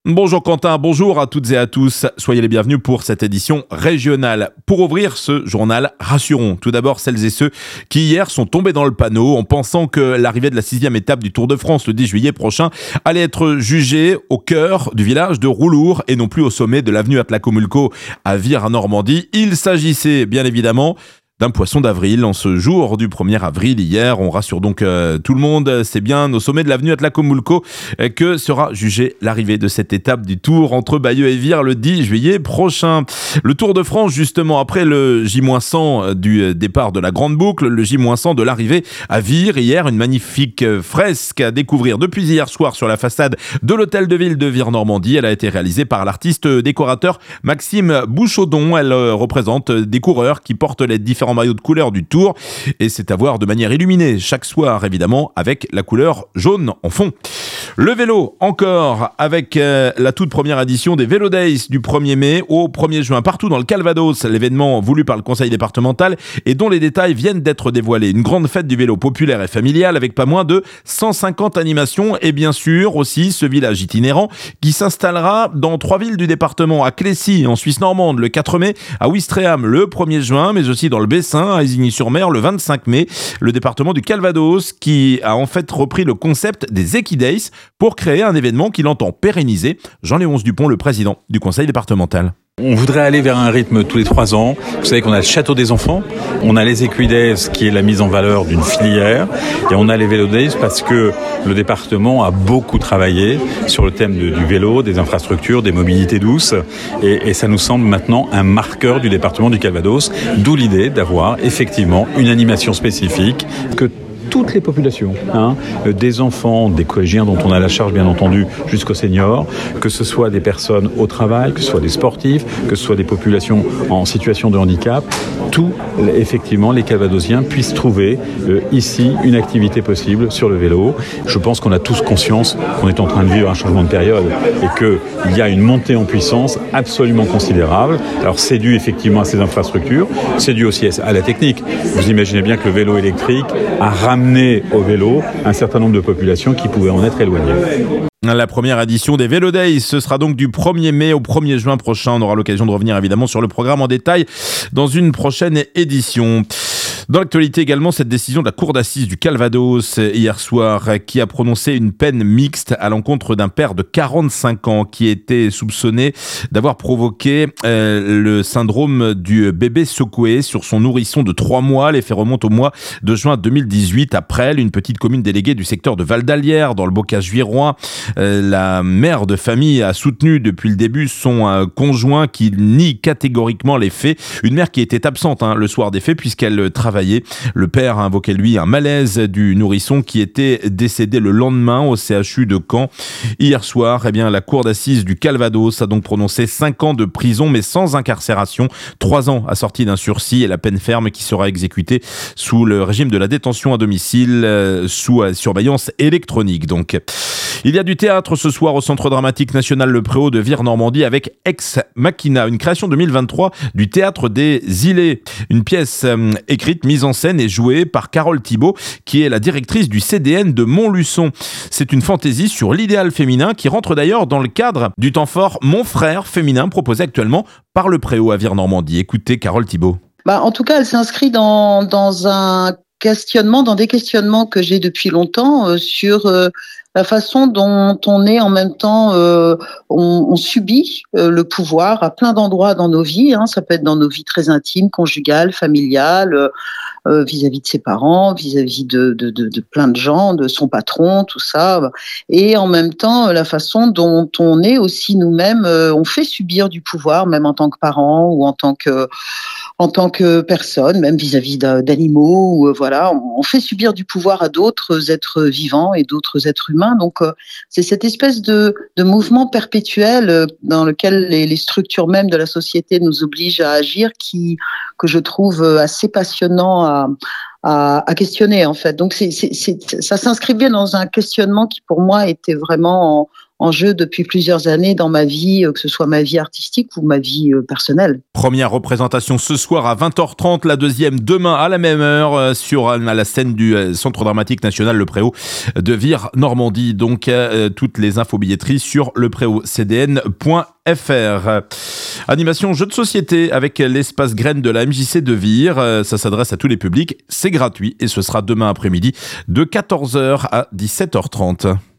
Bonjour Quentin, bonjour à toutes et à tous. Soyez les bienvenus pour cette édition régionale. Pour ouvrir ce journal, rassurons tout d'abord celles et ceux qui hier sont tombés dans le panneau en pensant que l'arrivée de la 6e étape du Tour de France le 10 juillet prochain allait être jugée au cœur du village de Roulour et non plus au sommet de l'avenue Atlacomulco à Vire en Normandie. Il s'agissait bien évidemment d'un poisson d'avril en ce jour du 1er avril hier. On rassure donc tout le monde, c'est bien au sommet de l'avenue Atlacomulco que sera jugée l'arrivée de cette étape du Tour entre Bayeux et Vire le 10 juillet prochain. Le Tour de France, justement, après le J-100 du départ de la Grande Boucle, le J-100 de l'arrivée à Vire. Hier, une magnifique fresque à découvrir depuis hier soir sur la façade de l'hôtel de ville de Vire-Normandie. Elle a été réalisée par l'artiste décorateur Maxime Bouchaudon. Elle représente des coureurs qui portent les différents maillot de couleur du Tour et c'est à voir de manière illuminée chaque soir évidemment avec la couleur jaune en fond. Le vélo encore avec la toute première édition des Vélo Days du 1er mai au 1er juin partout dans le Calvados, l'événement voulu par le conseil départemental et dont les détails viennent d'être dévoilés. Une grande fête du vélo populaire et familial avec pas moins de 150 animations et bien sûr aussi ce village itinérant qui s'installera dans 3 villes du département, à Clécy en Suisse normande le 4 mai, à Ouistreham le 1er juin mais aussi dans le Bessin, à Isigny-sur-Mer le 25 mai, le département du Calvados qui a en fait repris le concept des Equidays pour créer un événement qu'il entend pérenniser. Jean-Léonce Dupont, le président du conseil départemental. On voudrait aller vers un rythme tous les 3 ans. Vous savez qu'on a le Château des Enfants, on a les Equidays qui est la mise en valeur d'une filière et on a les Vélo Days parce que le département a beaucoup travaillé sur le thème du vélo, des infrastructures, des mobilités douces et ça nous semble maintenant un marqueur du département du Calvados, d'où l'idée d'avoir effectivement une animation spécifique que toutes les populations, des enfants, des collégiens dont on a la charge bien entendu jusqu'aux seniors, que ce soit des personnes au travail, que ce soit des sportifs, que ce soit des populations en situation de handicap, tout effectivement les Calvadosiens puissent trouver ici une activité possible sur le vélo. Je pense qu'on a tous conscience qu'on est en train de vivre un changement de période et qu'il y a une montée en puissance absolument considérable. Alors c'est dû effectivement à ces infrastructures, c'est dû aussi à la technique. Vous imaginez bien que le vélo électrique a ramené au vélo un certain nombre de populations qui pouvaient en être éloignées. La première édition des Vélo Days, ce sera donc du 1er mai au 1er juin prochain. On aura l'occasion de revenir évidemment sur le programme en détail dans une prochaine édition. Dans l'actualité également, cette décision de la Cour d'assises du Calvados hier soir qui a prononcé une peine mixte à l'encontre d'un père de 45 ans qui était soupçonné d'avoir provoqué le syndrome du bébé secoué sur son nourrisson de 3 mois. Les faits remontent au mois de juin 2018 à Presles, une petite commune déléguée du secteur de Val d'Alière dans le bocage virois. La mère de famille a soutenu depuis le début son conjoint qui nie catégoriquement les faits. Une mère qui était absente le soir des faits puisqu'elle travaillait. Le père a invoqué lui un malaise du nourrisson qui était décédé le lendemain au CHU de Caen. Hier soir, la cour d'assises du Calvados a donc prononcé 5 ans de prison mais sans incarcération, 3 ans assortis d'un sursis et la peine ferme qui sera exécutée sous le régime de la détention à domicile sous surveillance électronique. Donc, il y a du théâtre ce soir au Centre dramatique national Le Préau de Vire-Normandie avec Ex Machina, une création 2023 du Théâtre des Îlets. Une pièce écrite, mise en scène et jouée par Carole Thibault, qui est la directrice du CDN de Montluçon. C'est une fantaisie sur l'idéal féminin qui rentre d'ailleurs dans le cadre du temps fort Mon Frère féminin proposé actuellement par Le Préau à Vire-Normandie. Écoutez Carole Thibault. En tout cas, elle s'inscrit dans des questionnements que j'ai depuis longtemps sur la façon dont on est en même temps, on subit le pouvoir à plein d'endroits dans nos vies. Ça peut être dans nos vies très intimes, conjugales, familiales, vis-à-vis de ses parents, vis-à-vis de plein de gens, de son patron, tout ça. Et en même temps, la façon dont on est aussi nous-mêmes, on fait subir du pouvoir, même en tant que parents ou en tant que personne, même vis-à-vis d'animaux, ou on fait subir du pouvoir à d'autres êtres vivants et d'autres êtres humains. Donc, c'est cette espèce de mouvement perpétuel dans lequel les structures même de la société nous obligent à agir, que je trouve assez passionnant à questionner en fait. Donc, ça s'inscrivait dans un questionnement qui pour moi était vraiment en jeu depuis plusieurs années dans ma vie, que ce soit ma vie artistique ou ma vie personnelle. Première représentation ce soir à 20h30, la deuxième demain à la même heure à la scène du Centre dramatique national Le Préau de Vire-Normandie. Donc toutes les infos billetteries sur lepréaucdn.fr. Animation jeux de société avec l'espace graines de la MJC de Vire. Ça s'adresse à tous les publics, c'est gratuit et ce sera demain après-midi de 14h à 17h30.